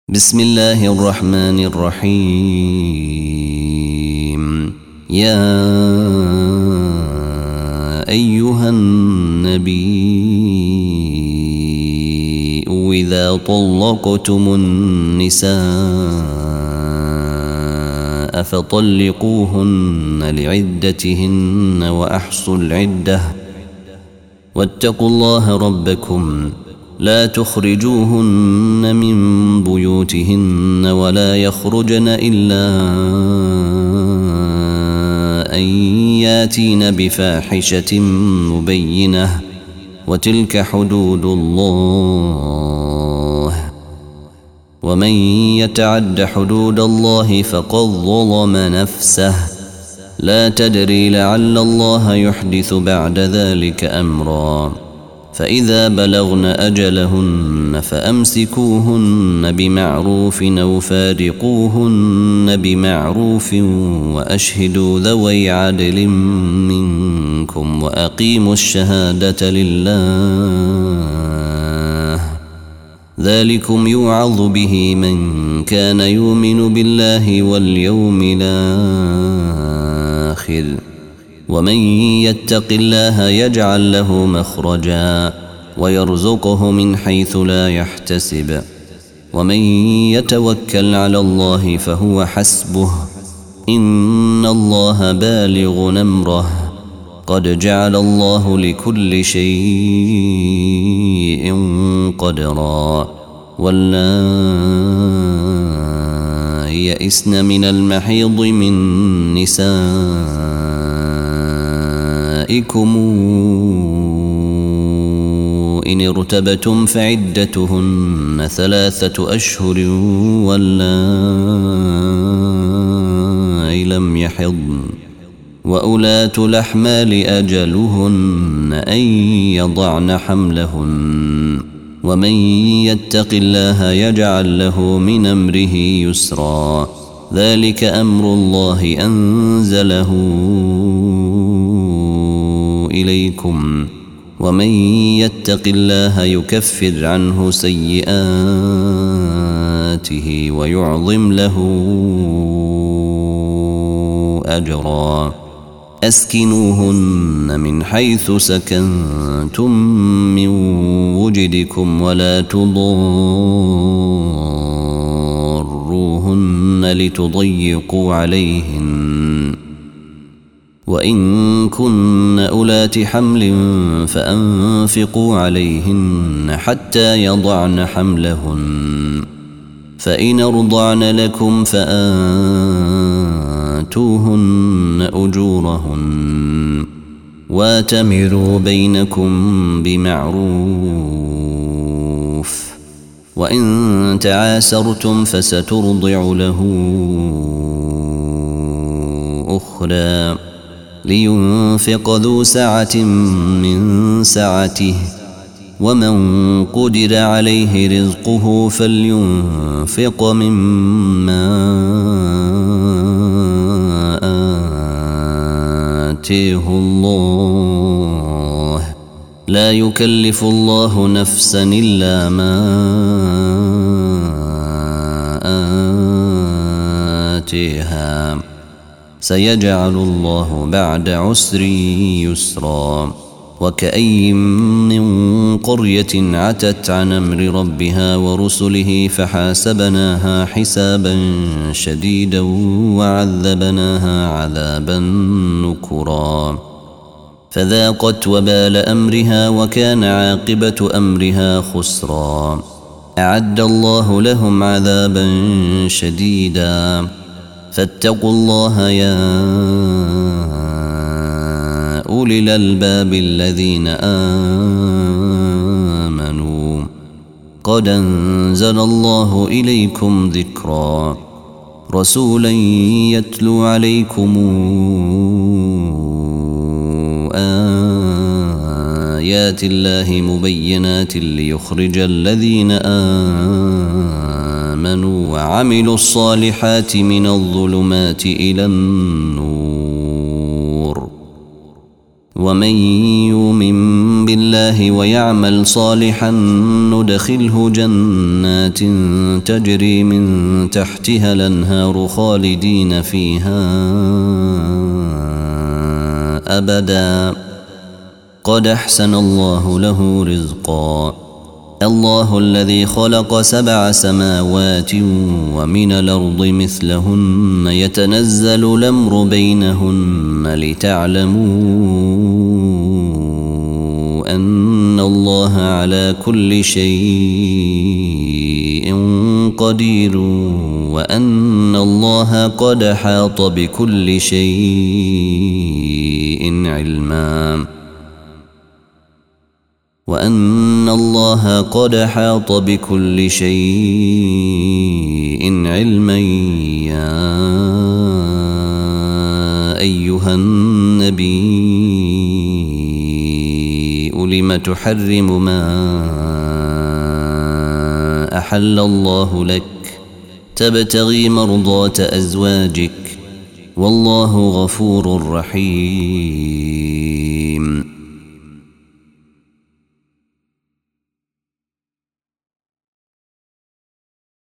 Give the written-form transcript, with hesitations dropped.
بسم الله الرحمن الرحيم. يا أيها النبي إذا طلقتم النساء فطلقوهن لعدتهن وأحصوا العدة واتقوا الله ربكم لا تخرجوهن من بيوتهن ولا يخرجن إلا أن ياتين بفاحشة مبينة وتلك حدود الله ومن يتعد حدود الله فقد ظلم نفسه لا تدري لعل الله يحدث بعد ذلك أمرا. فإذا بلغن أجلهن فأمسكوهن بمعروف أو فارقوهن بمعروف وأشهدوا ذوي عدل منكم وأقيموا الشهادة لله ذلكم يوعظ به من كان يؤمن بالله واليوم الآخر ومن يتق الله يجعل له مخرجا ويرزقه من حيث لا يحتسب ومن يتوكل على الله فهو حسبه إن الله بالغ أمره قد جعل الله لكل شيء قدرا. واللائي يئسن من المحيض من نسائكم إن ارتبتم فعدتهن 3 أشهر واللائي لم يحضن وأولاة الأحمال أجلهن أن يضعن حملهن ومن يتق الله يجعل له من أمره يسرا ذلك أمر الله أنزله إليكم ومن يتق الله يكفر عنه سيئاته ويعظم له أجرا. أسكنوهن من حيث سكنتم من وجدكم ولا تضاروهن لتضيقوا عليهن وإن كن أولات حمل فأنفقوا عليهن حتى يضعن حملهن فإن أرضعن لكم فآتوهن أجورهن واتمروا بينكم بمعروف وإن تعاسرتم فسترضع له أخرى لينفق ذو سعة من سعته ومن قدر عليه رزقه فلينفق مما آتيه الله لا يكلف الله نفسا إلا ما آتيها سيجعل الله بعد عسر يسرا. وكأي من قرية عتت عن أمر ربها ورسله فحاسبناها حسابا شديدا وعذبناها عذابا نكرا فذاقت وبال أمرها وكان عاقبة أمرها خسرا. أعد الله لهم عذابا شديدا فاتقوا الله يا أولي الألباب الذين آمنوا قد أنزل الله إليكم ذكرا رسولا يتلو عليكم آيات الله مبينات ليخرج الذين آمنوا وعملوا الصالحات من الظلمات إلى النور ومن يؤمن بالله ويعمل صالحا ندخله جنات تجري من تحتها الأنهار خالدين فيها أبدا قد أحسن الله له رزقا الله الذي خلق 7 سماوات ومن الأرض مثلهن يتنزل الأمر بينهن لتعلموا أن الله على كل شيء قدير وأن الله قد حاط بكل شيء علما وأن الله قد حاط بكل شيء علما يا أيها النبي لم تحرم ما أحل الله لك تبتغي مرضات أزواجك والله غفور رحيم